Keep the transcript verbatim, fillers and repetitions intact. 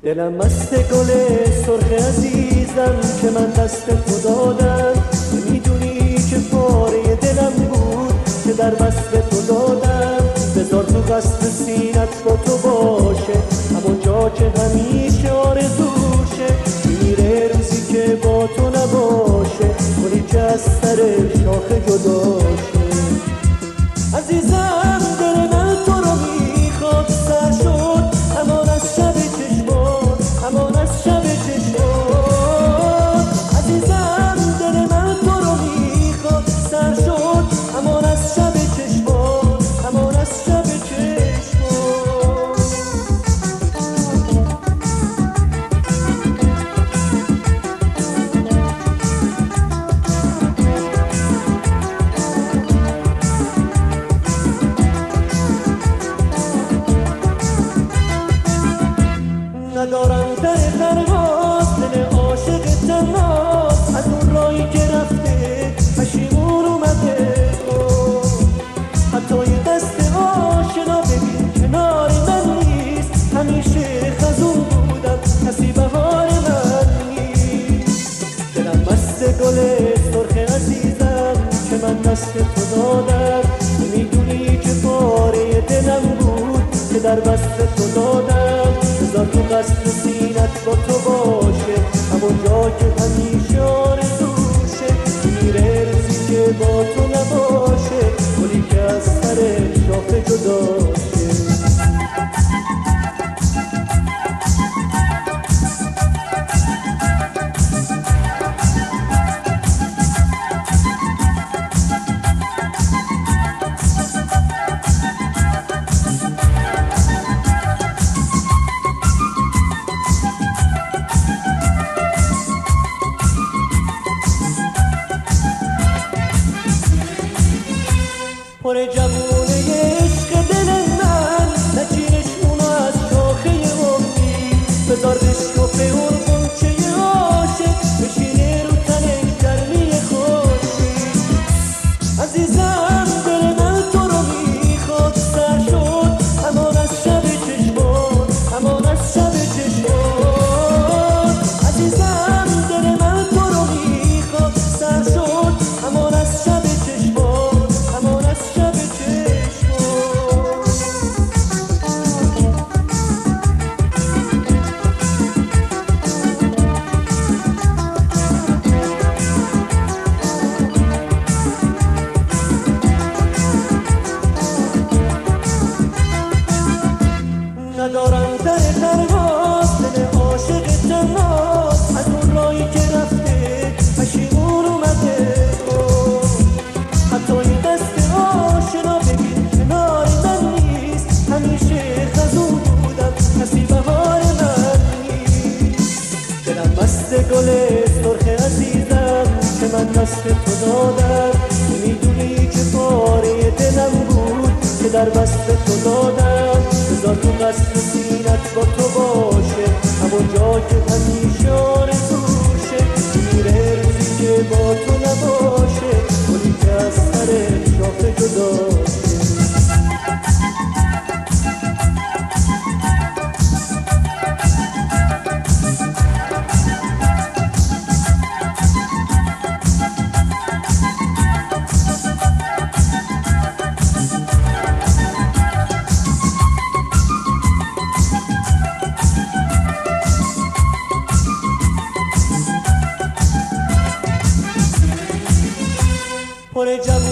دلم مست گل سرخ عزیزم که من دست تو دادم. نمیدونی که پاره دلم بود که در وصف تو دادم. بذار تو قصد سینت با تو باشه، همون جا که همیشه آرزوشه. میره روزی که با تو نباشه، گلی که از سر شاخه جداشه. عزیزم دل من تو رو میخواد، سر شد همان از شب چشمان، همان از شب چشمان. عزیزم دل من تو رو میخواد، سر شد همان از شب چشمان، همان از شب چشمان. ندارم در پرواز، دل عاشق تنهاست. از اون راهی که رفته پشیمون اومده. حتی یه دست آشنا ببین کنار من نیست. همیشه خزون بودم، کسی بهار من نیست. دلم مست گل سرخ عزیزم که من دست تو دادم. نمیدونی که پاره دلم بود که در وصف تو دادم. بذار تو قصد سینت با تو باشه، همون جا که همیشه آرزوشه. میره روزی که با تو نباشه، گلی که از سر شاخه جداشه. پر جوونه عشق دل من، نچینش اونو از شاخه امید. بذار بشکفه اون غنچه عاشق، بشینه رو تنش گرمی خورشید. عزیزم دل من تو رو میخواد، سر شد همان از شب چشمان، همان از شب چشمان. عزیزم دل من تو رو میخواد، سر شد همان از شب چشمان، همان از شب چشمان. ندارم در پرواز، دل عاشق تنهاست. از اون راهی که رفته پشیمون اومده. حتی یه دست آشنا ببین کنار من نیست. همیشه خزون بودم، کسی بهار من نیست. دلم مست گل سرخ عزیزم که من دست تو دادم. نمیدونی که پاره دلم بود که در وصف تو دادم. بذار تو قصد سینت با تو باشه، همون جا که همیشه آرزوشه. میره روزی که با تو نباشه، گلی که از سر شاخه جداشه. por ella